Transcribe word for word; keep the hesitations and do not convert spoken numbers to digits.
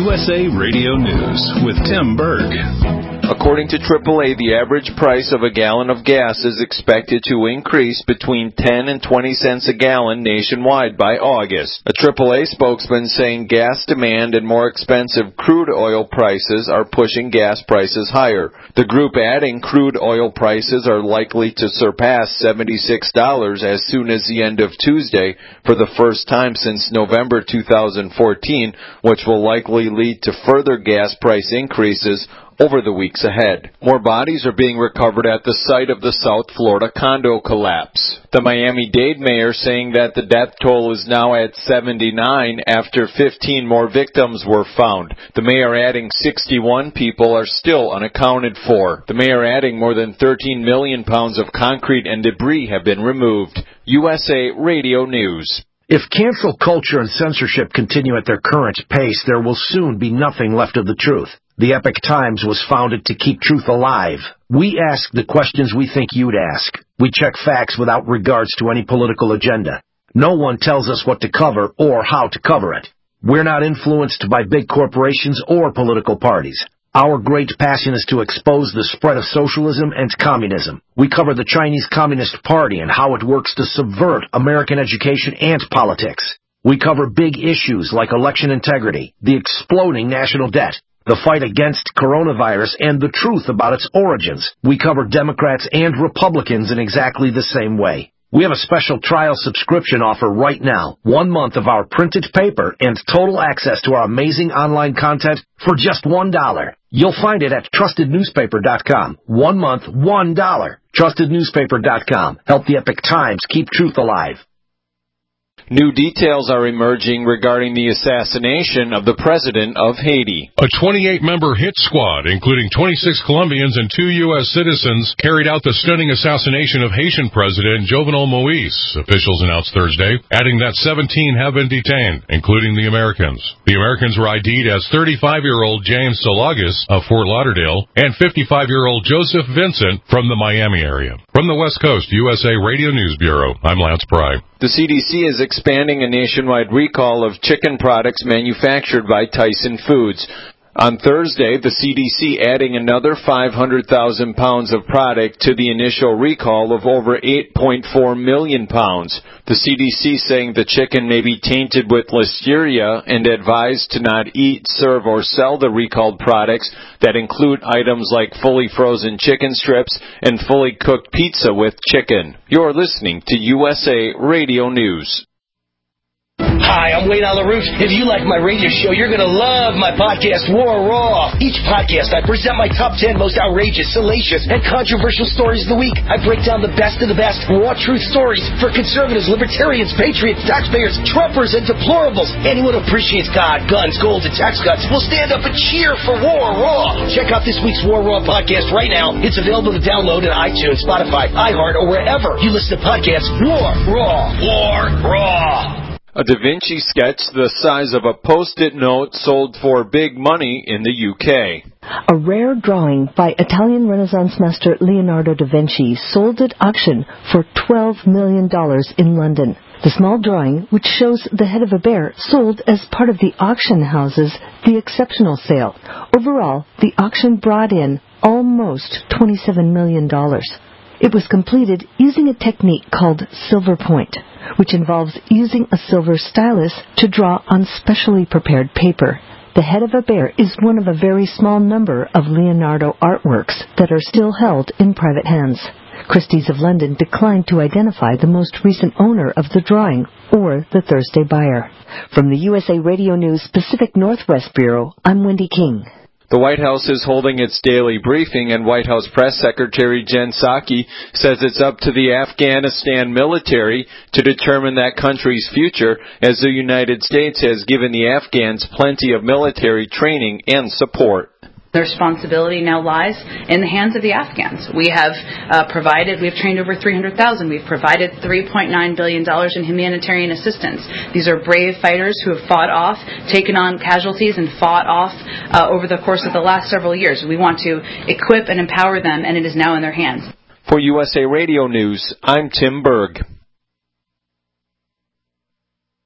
U S A Radio News with Tim Berg. According to triple A, the average price of a gallon of gas is expected to increase between ten and twenty cents a gallon nationwide by August. A triple A spokesman saying gas demand and more expensive crude oil prices are pushing gas prices higher. The group adding crude oil prices are likely to surpass seventy-six dollars as soon as the end of Tuesday for the first time since November two thousand fourteen, which will likely lead to further gas price increases over the weeks ahead. More bodies are being recovered at the site of the South Florida condo collapse. The Miami-Dade mayor saying that the death toll is now at seventy-nine after fifteen more victims were found. The mayor adding sixty-one people are still unaccounted for. The mayor adding more than thirteen million pounds of concrete and debris have been removed. U S A Radio News. If cancel culture and censorship continue at their current pace, there will soon be nothing left of the truth. The Epoch Times was founded to keep truth alive. We ask the questions we think you'd ask. We check facts without regards to any political agenda. No one tells us what to cover or how to cover it. We're not influenced by big corporations or political parties. Our great passion is to expose the spread of socialism and communism. We cover the Chinese Communist Party and how it works to subvert American education and politics. We cover big issues like election integrity, the exploding national debt, the fight against coronavirus, and the truth about its origins. We cover Democrats and Republicans in exactly the same way. We have a special trial subscription offer right now. One month of our printed paper and total access to our amazing online content for just one dollar. You'll find it at trusted newspaper dot com. One month, one dollar. trusted newspaper dot com. Help the Epoch Times keep truth alive. New details are emerging regarding the assassination of the president of Haiti. A twenty-eight member hit squad, including twenty-six Colombians and two U S citizens, carried out the stunning assassination of Haitian President Jovenel Moïse, officials announced Thursday, adding that seventeen have been detained, including the Americans. The Americans were I D'd as thirty-five-year-old James Salagas of Fort Lauderdale and fifty-five-year-old Joseph Vincent from the Miami area. From the West Coast U S A Radio News Bureau, I'm Lance Pry. The C D C is expanding a nationwide recall of chicken products manufactured by Tyson Foods. On Thursday, the C D C adding another five hundred thousand pounds of product to the initial recall of over eight point four million pounds. The C D C saying the chicken may be tainted with listeria and advised to not eat, serve, or sell the recalled products that include items like fully frozen chicken strips and fully cooked pizza with chicken. You're listening to U S A Radio News. Hi, I'm Wayne LaRouche. If you like my radio show, you're going to love my podcast, War Raw. Each podcast, I present my top ten most outrageous, salacious, and controversial stories of the week. I break down the best of the best raw truth stories for conservatives, libertarians, patriots, taxpayers, Trumpers, and deplorables. Anyone who appreciates God, guns, gold, and tax cuts will stand up and cheer for War Raw. Check out this week's War Raw podcast right now. It's available to download on iTunes, Spotify, iHeart, or wherever you listen to podcasts. War Raw. War Raw. A Da Vinci sketch the size of a Post-it note sold for big money in the U K. A rare drawing by Italian Renaissance master Leonardo da Vinci sold at auction for twelve million dollars in London. The small drawing, which shows the head of a bear, sold as part of the auction house's The Exceptional Sale. Overall, the auction brought in almost twenty-seven million dollars. It was completed using a technique called silver point, which involves using a silver stylus to draw on specially prepared paper. The head of a bear is one of a very small number of Leonardo artworks that are still held in private hands. Christie's of London declined to identify the most recent owner of the drawing or the Thursday buyer. From the U S A Radio News Pacific Northwest Bureau, I'm Wendy King. The White House is holding its daily briefing, and White House Press Secretary Jen Psaki says it's up to the Afghanistan military to determine that country's future, as the United States has given the Afghans plenty of military training and support. The responsibility now lies in the hands of the Afghans. We have uh, provided, we've trained over three hundred thousand. We've provided three point nine billion dollars in humanitarian assistance. These are brave fighters who have fought off, taken on casualties, and fought off uh, over the course of the last several years. We want to equip and empower them, and it is now in their hands. For U S A Radio News, I'm Tim Berg.